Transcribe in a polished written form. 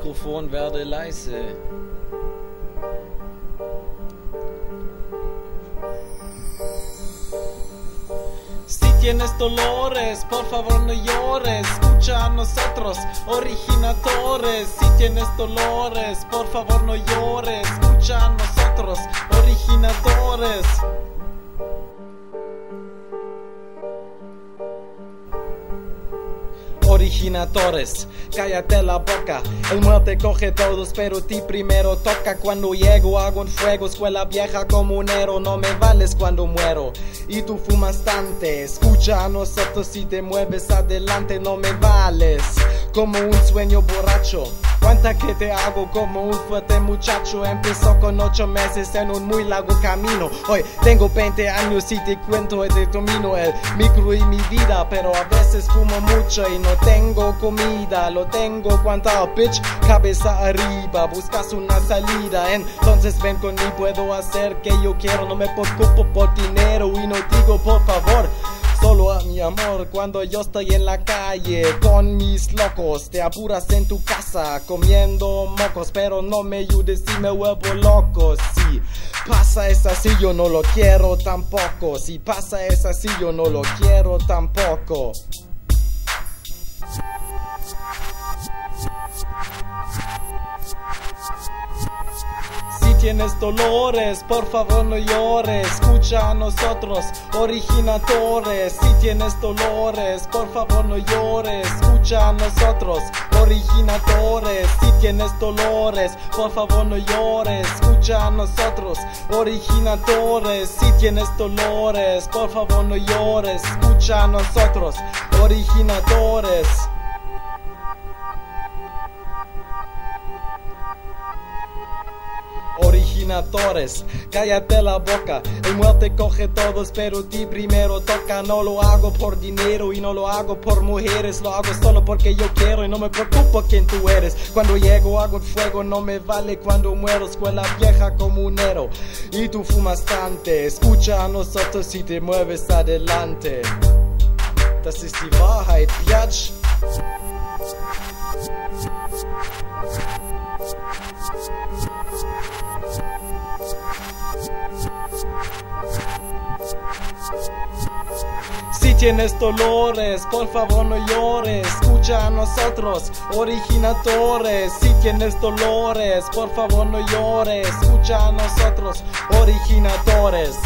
Mikrofon werde leise. Si tienes dolores, por favor no llores. Escucha a nosotros, originatores. Si tienes dolores, por favor no llores. Escucha a nosotros, originatores. Originatores, cállate la boca. El muerte coge todos, pero ti primero toca. Cuando llego hago un fuego, escuela vieja comunero. No me vales cuando muero y tú fumas tante. Escucha a nosotros, si te mueves adelante. No me vales como un sueño borracho. Cuenta que te hago como un fuerte muchacho. Empezó con 8 meses en un muy largo camino. Hoy tengo 20 años y te cuento de domino el micro y mi vida. Pero a veces fumo mucho y no tengo comida. Lo tengo cuantado, bitch, cabeza arriba. Buscas una salida, entonces ven conmigo. Puedo hacer que yo quiero. No me preocupo por dinero y no digo por favor. Solo a mi amor cuando yo estoy en la calle con mis locos. Te apuras en tu casa comiendo mocos, pero no me ayudes si me vuelvo loco. Si pasa es así yo no lo quiero tampoco. Si pasa es así yo no lo quiero tampoco. Si tienes dolores, por favor no llores. Escucha a nosotros, originatores. Si tienes dolores, por favor no llores. Escucha a nosotros, originatores. Si tienes dolores, por favor no llores. Escucha a nosotros, originatores. Si tienes dolores, por favor no llores. Escucha a nosotros, originatores. Originatores, cállate la boca. El muerte coge todos, pero ti primero toca. No lo hago por dinero y no lo hago por mujeres. Lo hago solo porque yo quiero y no me preocupo quién tú eres. Cuando llego hago fuego, no me vale cuando muero. Escuela vieja comunero y tú fumas tante. Escucha a nosotros si te mueves adelante. Das ist die Wahrheit, Biatch. Si tienes dolores, por favor no llores. Escucha a nosotros, originatores. Si tienes dolores, por favor no llores. Escucha a nosotros, originatores.